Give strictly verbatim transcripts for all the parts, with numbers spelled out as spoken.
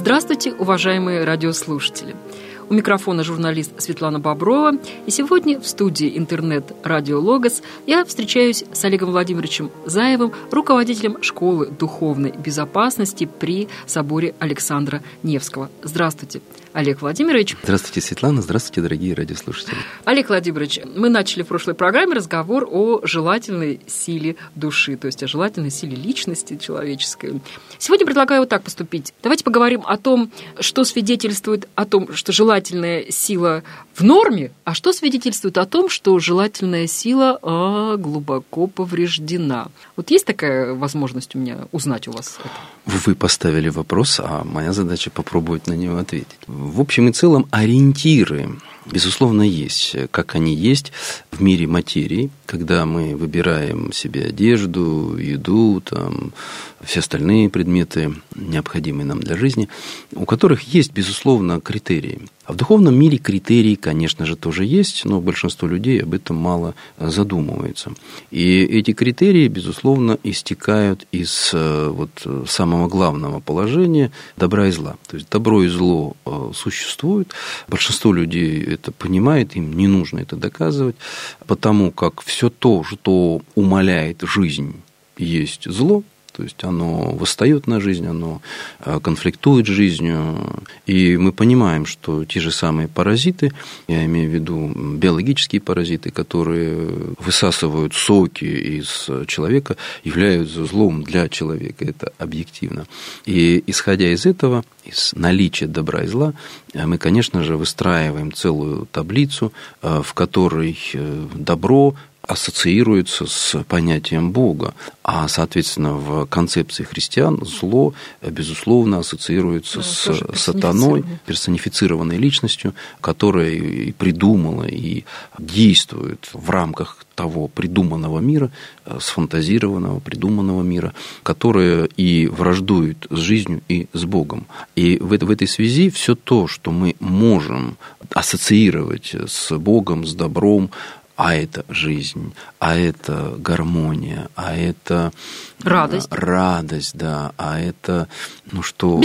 Здравствуйте, уважаемые радиослушатели! У микрофона журналист Светлана Боброва, и сегодня в студии интернет-радио «Логос» я встречаюсь с Олегом Владимировичем Заевым, руководителем школы духовной безопасности при соборе Александра Невского. Здравствуйте, Олег Владимирович. Здравствуйте, Светлана. Здравствуйте, дорогие радиослушатели. Олег Владимирович, мы начали в прошлой программе разговор о желательной силе души, то есть о желательной силе личности человеческой. Сегодня предлагаю вот так поступить. Давайте поговорим о том, что свидетельствует о том, что желательная сила в норме, а что свидетельствует о том, что желательная сила а, глубоко повреждена. Вот есть такая возможность у меня узнать у вас это? Вы поставили вопрос, а моя задача попробовать на него ответить. В общем и целом ориентиры, безусловно, есть. Как они есть в мире материи, когда мы выбираем себе одежду, еду, там, все остальные предметы, необходимые нам для жизни, у которых есть, безусловно, критерии. А в духовном мире критерии, конечно же, тоже есть, но большинство людей об этом мало задумывается. И эти критерии, безусловно, истекают из вот самого главного положения добра и зла. То есть добро и зло существуют, большинство людей это понимает, им не нужно это доказывать, потому как все то, что умаляет жизнь, есть зло. То есть оно восстает на жизнь, оно конфликтует с жизнью. И мы понимаем, что те же самые паразиты, я имею в виду биологические паразиты, которые высасывают соки из человека, являются злом для человека. Это объективно. И исходя из этого, из наличия добра и зла, мы, конечно же, выстраиваем целую таблицу, в которой добро ассоциируется с понятием Бога, а, соответственно, в концепции христиан зло, безусловно, ассоциируется да, с сатаной, персонифицированной личностью, которая и придумала, и действует в рамках того придуманного мира, сфантазированного, придуманного мира, которое и враждует с жизнью и с Богом. И в этой связи все то, что мы можем ассоциировать с Богом, с добром, а это жизнь, а это гармония, а это радость, радость, да, а это, ну что,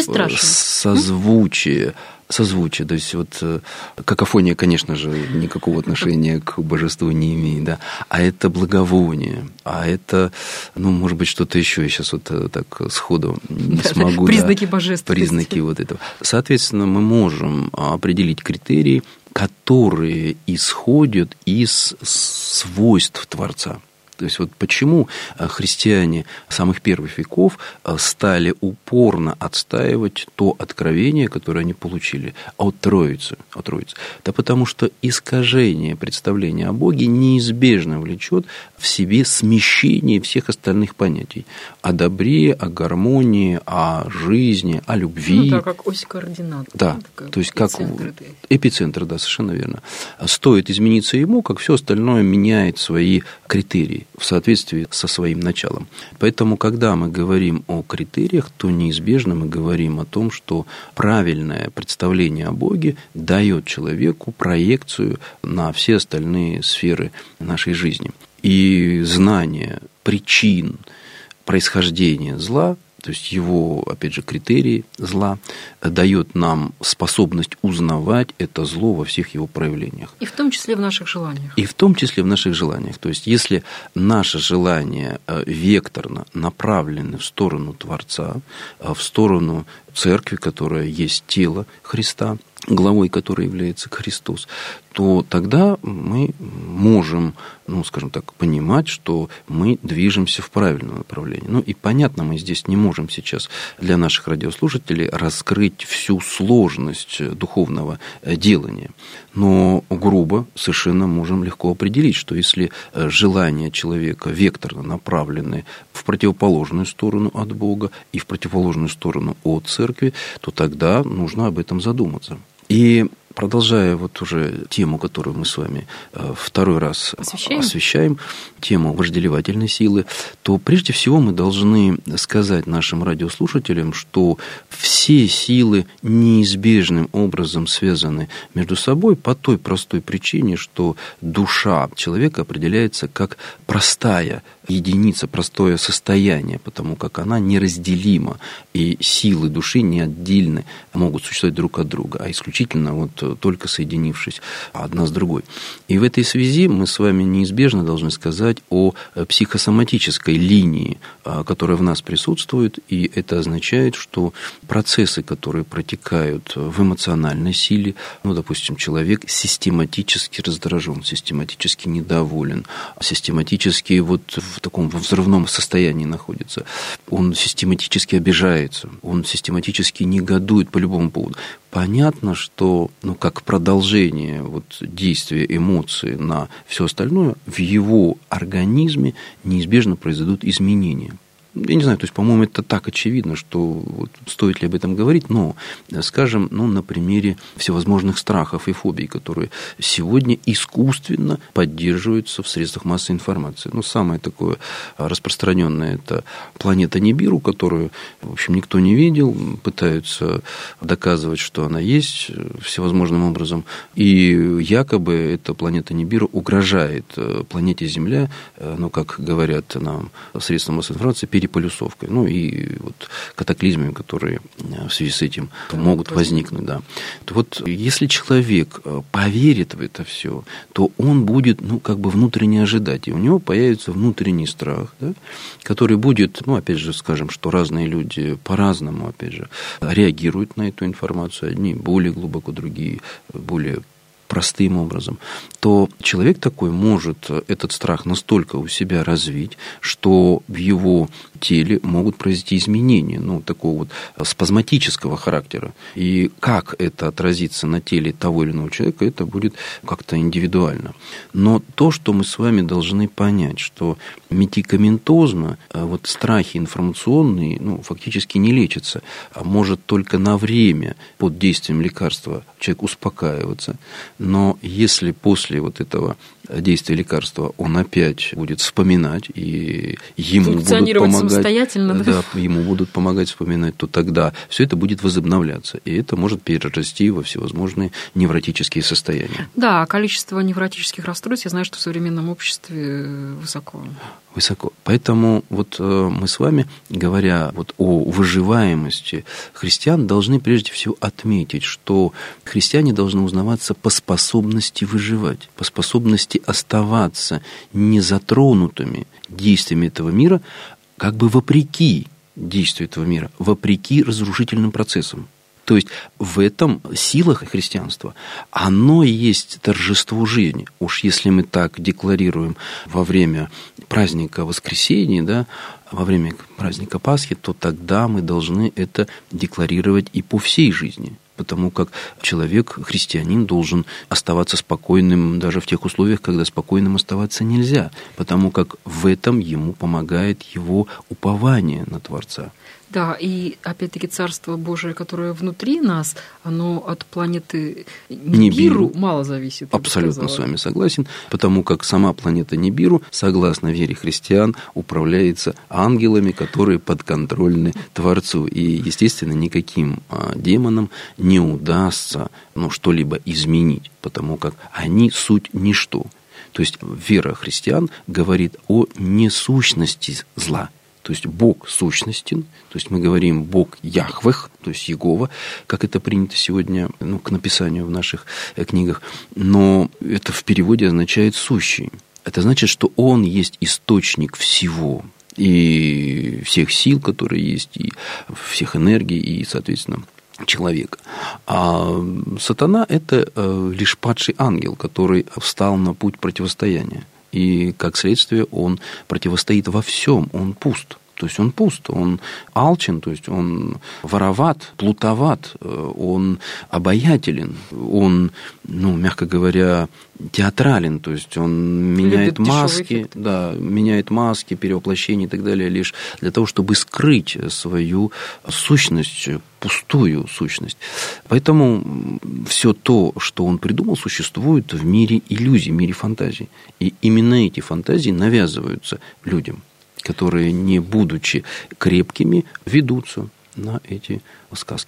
созвучие, созвучие, то есть вот какофония, конечно же, никакого отношения к божеству не имеет, да, а это благовоние, а это, ну, может быть, что-то еще, я сейчас вот так сходу не да, смогу. Признаки да, божественности. Признаки вот этого. Соответственно, мы можем определить критерии, которые исходят из свойств Творца. То есть, вот почему христиане самых первых веков стали упорно отстаивать то откровение, которое они получили от Троицы. От Троицы. Да потому что искажение представления о Боге неизбежно влечет в себе смещение всех остальных понятий. О добре, о гармонии, о жизни, о любви. Ну да, как ось координат. Да, да то есть как эпицентр, да, совершенно верно. Стоит измениться ему, как все остальное меняет свои критерии в соответствии со своим началом. Поэтому, когда мы говорим о критериях, то неизбежно мы говорим о том, что правильное представление о Боге дает человеку проекцию на все остальные сферы нашей жизни. И знание причин происхождения зла, то есть его, опять же, критерии зла, дает нам способность узнавать это зло во всех его проявлениях. И в том числе в наших желаниях. И в том числе в наших желаниях. То есть, если наши желания векторно направлены в сторону Творца, в сторону Церкви, которая есть тело Христа, главой которой является Христос, то тогда мы можем, ну, скажем так, понимать, что мы движемся в правильном направлении. Ну, и понятно, мы здесь не можем сейчас для наших радиослушателей раскрыть всю сложность духовного делания. Но грубо совершенно можем легко определить, что если желания человека векторно направлены в противоположную сторону от Бога и в противоположную сторону от Церкви, то тогда нужно об этом задуматься. И продолжая вот уже тему, которую мы с вами второй раз освещаем, освещаем тему вожделевательной силы, то прежде всего мы должны сказать нашим радиослушателям, что все силы неизбежным образом связаны между собой по той простой причине, что душа человека определяется как простая единица, простое состояние, потому как она неразделима, и силы души не отдельно могут существовать друг от друга, а исключительно вот только соединившись одна с другой. И в этой связи мы с вами неизбежно должны сказать о психосоматической линии, которая в нас присутствует, и это означает, что процессы, которые протекают в эмоциональной силе, ну, допустим, человек систематически раздражен, систематически недоволен, систематически вот в таком взрывном состоянии находится, он систематически обижается, он систематически негодует по любому поводу. Понятно, что, ну, как продолжение вот действия эмоций на все остальное, в его организме неизбежно произойдут изменения. Я не знаю, то есть, по-моему, это так очевидно, что вот, стоит ли об этом говорить, но, скажем, ну, на примере всевозможных страхов и фобий, которые сегодня искусственно поддерживаются в средствах массовой информации. Ну, самое такое распространенное – это планета Нибиру, которую, в общем, никто не видел, пытаются доказывать, что она есть всевозможным образом, и якобы эта планета Нибиру угрожает планете Земля, ну, как говорят нам средства массовой информации, переполюсовкой, ну и вот катаклизмами, которые в связи с этим могут возникнуть. Да. Вот если человек поверит в это все, то он будет, ну, как бы внутренне ожидать, и у него появится внутренний страх, да, который будет, ну, опять же, скажем, что разные люди по-разному, опять же, реагируют на эту информацию, одни более глубоко, другие более простым образом, то человек такой может этот страх настолько у себя развить, что в его теле могут произойти изменения, ну, такого вот спазматического характера. И как это отразится на теле того или иного человека, это будет как-то индивидуально. Но то, что мы с вами должны понять, что медикаментозно вот страхи информационные, ну, фактически не лечатся, а может только на время под действием лекарства человек успокаиваться. Но если после вот этого действия лекарства он опять будет вспоминать, и ему будут помогать, самостоятельно, да? Да, ему будут помогать вспоминать, то тогда все это будет возобновляться, и это может перерасти во всевозможные невротические состояния. Да, количество невротических расстройств, я знаю, что в современном обществе высоко. Высоко. Поэтому вот мы с вами, говоря вот о выживаемости христиан, должны прежде всего отметить, что христиане должны узнаваться по способности выживать, по способности оставаться незатронутыми действиями этого мира, как бы вопреки действию этого мира, вопреки разрушительным процессам. То есть в этом сила христианства, оно и есть торжество жизни. Уж если мы так декларируем во время праздника Воскресения, да, во время праздника Пасхи, то тогда мы должны это декларировать и по всей жизни. Потому как человек, христианин, должен оставаться спокойным даже в тех условиях, когда спокойным оставаться нельзя. Потому как в этом ему помогает его упование на Творца. Да, и опять-таки Царство Божие, которое внутри нас, оно от планеты Нибиру мало зависит. Абсолютно с вами согласен, потому как сама планета Нибиру, согласно вере христиан, управляется ангелами, которые подконтрольны Творцу. И, естественно, никаким демонам не удастся, ну, что-либо изменить, потому как они суть ничто. То есть вера христиан говорит о несущности зла. То есть Бог сущностен, то есть мы говорим Бог Яхвех, то есть Иегова, как это принято сегодня, ну, к написанию в наших книгах, но это в переводе означает сущий. Это значит, что Он есть источник всего, и всех сил, которые есть, и всех энергий, и, соответственно, человека. А сатана – это лишь падший ангел, который встал на путь противостояния. И, как следствие, он противостоит во всем, он пуст. То есть он пуст, он алчен, то есть он вороват, плутоват, он обаятелен, он, ну, мягко говоря, театрален, то есть он меняет маски, да, меняет маски, перевоплощения и так далее, лишь для того, чтобы скрыть свою сущность, пустую сущность. Поэтому все то, что он придумал, существует в мире иллюзий, в мире фантазий. И именно эти фантазии навязываются людям, которые, не будучи крепкими, ведутся на эти сказки.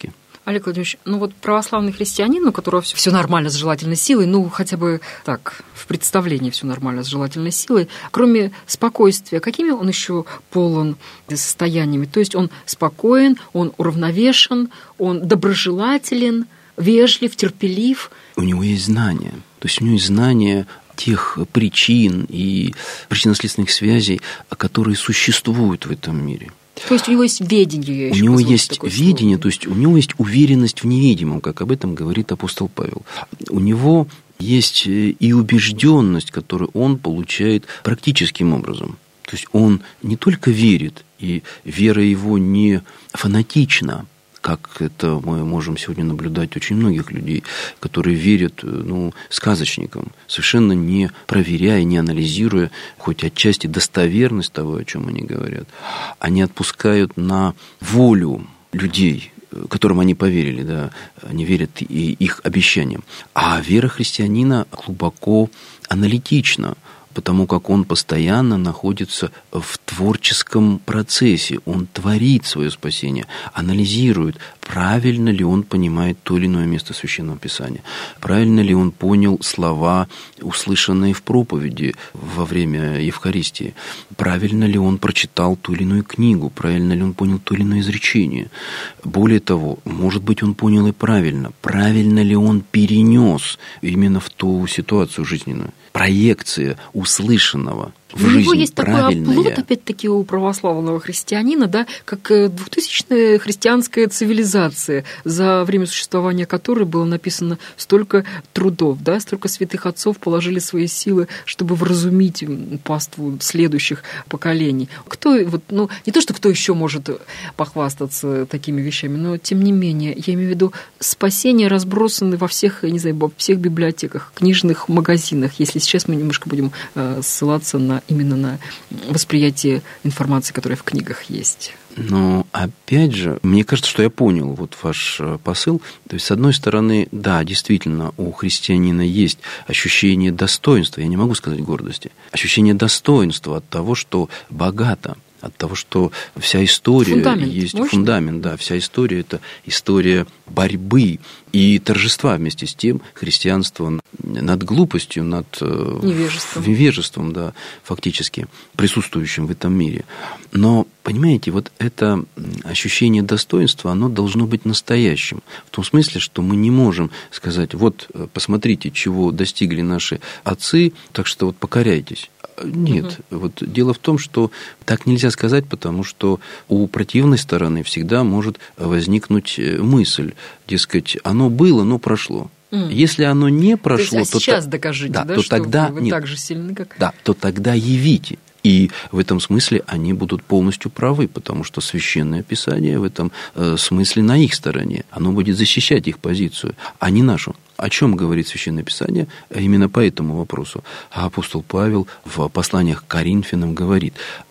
Олег Владимирович, ну вот православный христианин, у которого все, все нормально с желательной силой, ну хотя бы так, в представлении все нормально с желательной силой, кроме спокойствия, какими он еще полон состояниями? То есть он спокоен, он уравновешен, он доброжелателен, вежлив, терпелив. У него есть знания, то есть у него есть знания тех причин и причинно-следственных связей, которые существуют в этом мире. То есть у него есть ведение. У него есть видение, то есть у него есть уверенность в невидимом, как об этом говорит апостол Павел. У него есть и убежденность, которую он получает практическим образом. То есть он не только верит, и вера его не фанатична, как это мы можем сегодня наблюдать очень многих людей, которые верят, ну, сказочникам, совершенно не проверяя, не анализируя, хоть отчасти достоверность того, о чем они говорят. Они отпускают на волю людей, которым они поверили, да, они верят и их обещаниям. А вера христианина глубоко аналитична, потому как он постоянно находится в творческом процессе, он творит свое спасение, анализирует, правильно ли он понимает то или иное место Священного Писания, правильно ли он понял слова, услышанные в проповеди во время Евхаристии, правильно ли он прочитал ту или иную книгу, правильно ли он понял то или иное изречение. Более того, может быть, он понял и правильно, правильно ли он перенес именно в ту ситуацию жизненную. Проекция услышанного в у жизни него есть правильная. Такой оплот, опять-таки, у православного христианина, да, как двухтысячная христианская цивилизация, за время существования которой было написано столько трудов, да, столько святых отцов положили свои силы, чтобы вразумить паству следующих поколений. Кто, вот, ну, не то, что кто еще может похвастаться такими вещами, но, тем не менее, я имею в виду, спасение разбросаны во всех, не знаю, во всех библиотеках, книжных магазинах, если сейчас мы немножко будем ссылаться на именно на восприятие информации, которая в книгах есть. Но, опять же, мне кажется, что я понял вот ваш посыл. То есть, с одной стороны, да, действительно, у христианина есть ощущение достоинства, я не могу сказать гордости, ощущение достоинства от того, что богато, от того, что вся история фундамент есть мощный. Фундамент, да, вся история – это история борьбы и торжества вместе с тем христианства над глупостью, над невежеством, невежеством, да, фактически присутствующим в этом мире. Но, понимаете, вот это ощущение достоинства, оно должно быть настоящим. В том смысле, что мы не можем сказать, вот, посмотрите, чего достигли наши отцы, так что вот покоряйтесь. Нет, угу. Вот дело в том, что так нельзя сказать, потому что у противной стороны всегда может возникнуть мысль, дескать, оно было, но прошло. Mm. Если оно не прошло, то, есть, а то сейчас та... докажите, да, да, то что тогда вы нет. так же сильны, как... Да, то тогда явите. И в этом смысле они будут полностью правы, потому что Священное Писание в этом смысле на их стороне. Оно будет защищать их позицию, а не нашу. О чем говорит Священное Писание именно по этому вопросу? А апостол Павел в посланиях к Коринфянам говорит,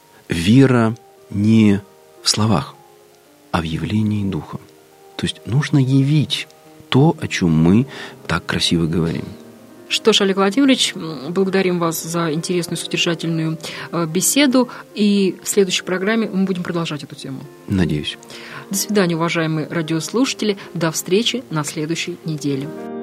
вера не в словах, а в явлении Духа. То есть нужно явить то, о чем мы так красиво говорим. Что ж, Олег Владимирович, благодарим вас за интересную, содержательную беседу. И в следующей программе мы будем продолжать эту тему. Надеюсь. До свидания, уважаемые радиослушатели. До встречи на следующей неделе.